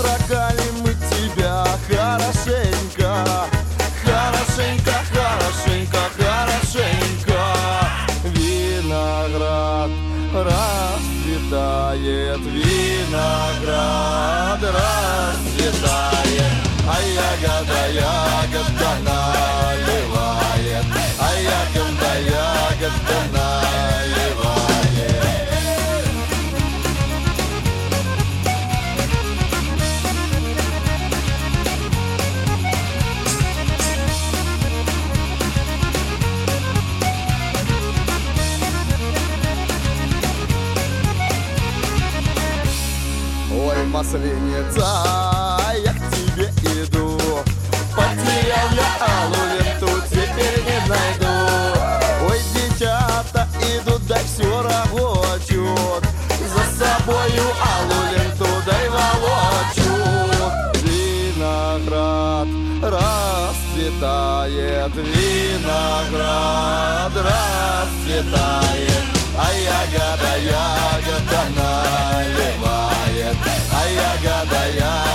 Обстрогали мы тебя хорошенько, хорошенько, хорошенько, хорошенько. Виноград расцветает, виноград расцветает, а ягода, ягодка наливает, а ягода, ягодка наливает. Ой, масленица, я к тебе иду, потерял я алую ленту, теперь не найду. Ой, девчата идут, дай все рабочут, за собою алую ленту дай волочут. Виноград расцветает, виноград расцветает, а ягода, ягода наливает, а ягода, ягода